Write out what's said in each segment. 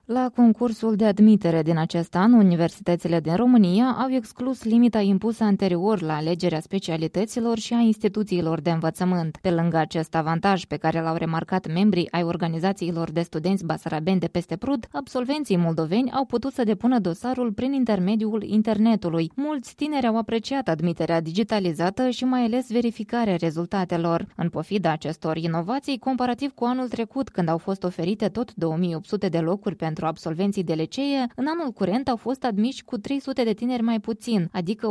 La concursul de admitere din acest an, universitățile din România au exclus limita impusă anterior la alegerea specialităților și a instituțiilor de învățământ. Pe lângă acest avantaj pe care l-au remarcat membrii ai organizațiilor de studenți basarabeni de peste Prut, absolvenții moldoveni au putut să depună dosarul prin intermediul internetului. Mulți tineri au apreciat admiterea digitalizată și mai ales verificarea rezultatelor. În pofida acestor inovații, comparativ cu anul trecut, când au fost oferite tot 2800 de locuri pentru absolvenții de licee, în anul curent au fost admiși cu 300 de tineri mai puțin, adică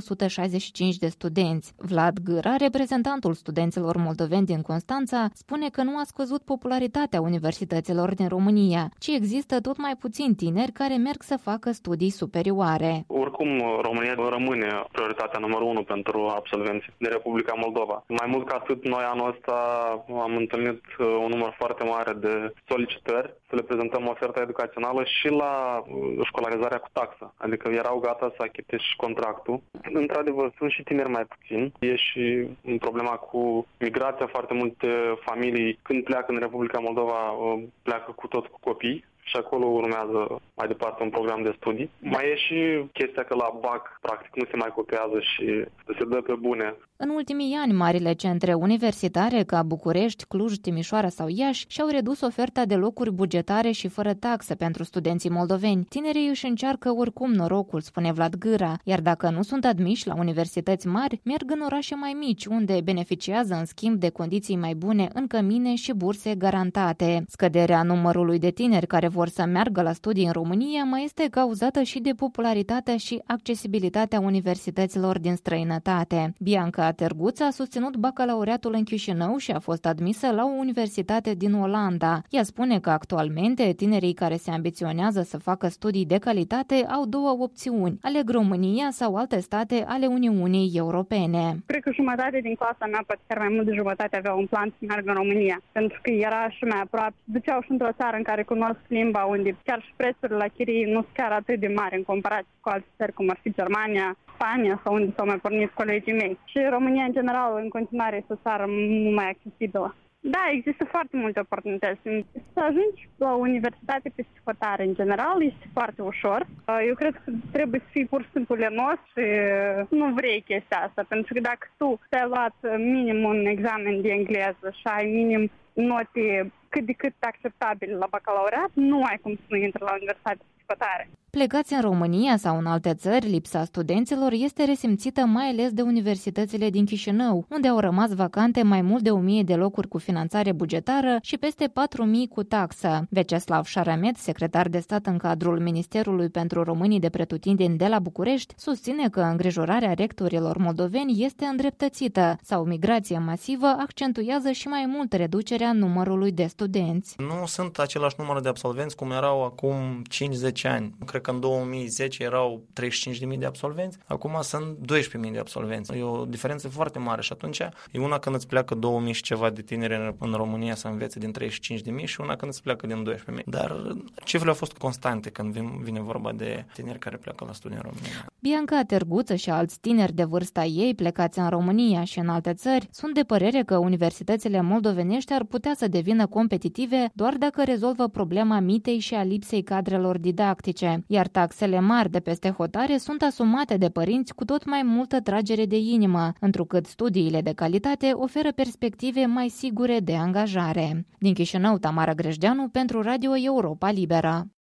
1165 de studenți. Vlad Gâra, reprezentantul studenților moldoveni din Constanța, spune că nu a scăzut popularitatea universităților din România, ci există tot mai puțini tineri care merg să facă studii superioare. Oricum, România rămâne prioritatea numărul 1 pentru absolvenții din Republica Moldova. Mai mult ca atât, noi anul ăsta am întâlnit un număr foarte mare de solicitări să le prezentăm oferta educațională și la școlarizarea cu taxă. Adică erau gata să achite și contractul. Într-adevăr, sunt și tineri mai puțini. E și problema cu migrația. Foarte multe familii, când pleacă în Republica Moldova, pleacă cu copii. Și acolo urmează mai departe un program de studii. Mai e și chestia că la BAC, practic, nu se mai copiază și se dă pe bune. În ultimii ani, marile centre universitare ca București, Cluj, Timișoara sau Iași și-au redus oferta de locuri bugetare și fără taxă pentru studenții moldoveni. Tinerii își încearcă oricum norocul, spune Vlad Gâra, iar dacă nu sunt admiși la universități mari, merg în orașe mai mici, unde beneficiază în schimb de condiții mai bune în cămine și burse garantate. Scăderea numărului de tineri care vor să meargă la studii în România mai este cauzată și de popularitatea și accesibilitatea universităților din străinătate. Bianca Terguț a susținut bacalaureatul în Chișinău și a fost admisă la o universitate din Olanda. Ea spune că actualmente tinerii care se ambiționează să facă studii de calitate au două opțiuni: aleg România sau alte state ale Uniunii Europene. Cred că jumătate din clasa mea, poate chiar mai mult de jumătate, aveau un plan să meargă în România, pentru că era și mai aproape. Duceau și într-o țară în care cunosc limba, unde chiar și prețurile la chirii nu sunt chiar atât de mari în comparație cu alte țări, cum ar fi Germania, Spania sau unde s-au mai pornit colegii mei. Și România, în general, în continuare este o țară mult mai accesibilă. Da, există foarte multe oportunități. Să ajungi la o universitate pe hotare, în general, este foarte ușor. Eu cred că trebuie să fii pur și simplu lenos și nu vrei chestia asta, pentru că dacă tu ți-ai luat minim un examen de engleză și ai minim note cât de cât acceptabile la bacalaureat, nu ai cum să nu intri la universitate pe hotare. Plecați în România sau în alte țări, lipsa studenților este resimțită mai ales de universitățile din Chișinău, unde au rămas vacante mai mult de 1000 de locuri cu finanțare bugetară și peste 4000 cu taxă. Veceslav Șaramet, secretar de stat în cadrul Ministerului pentru Românii de Pretutindeni de la București, susține că îngrijorarea rectorilor moldoveni este îndreptățită sau migrație masivă accentuează și mai mult reducerea numărului de studenți. Nu sunt același număr de absolvenți cum erau acum 5-10 ani. Cred că în 2010 erau 35.000 de absolvenți, acum sunt 12.000 de absolvenți. E o diferență foarte mare și atunci e una când îți pleacă 2.000 și ceva de tineri în România să învețe din 35.000 și una când îți pleacă din 12.000. Dar cifrele au fost constante când vine vorba de tineri care pleacă la studii în România. Bianca Terguță și alți tineri de vârsta ei plecați în România și în alte țări sunt de părere că universitățile moldovenești ar putea să devină competitive doar dacă rezolvă problema mitei și a lipsei cadrelor didactice, iar taxele mari de peste hotare sunt asumate de părinți cu tot mai multă tragere de inimă, întrucât studiile de calitate oferă perspective mai sigure de angajare. Din Chișinău, Tamara Grejdeanu pentru Radio Europa Liberă.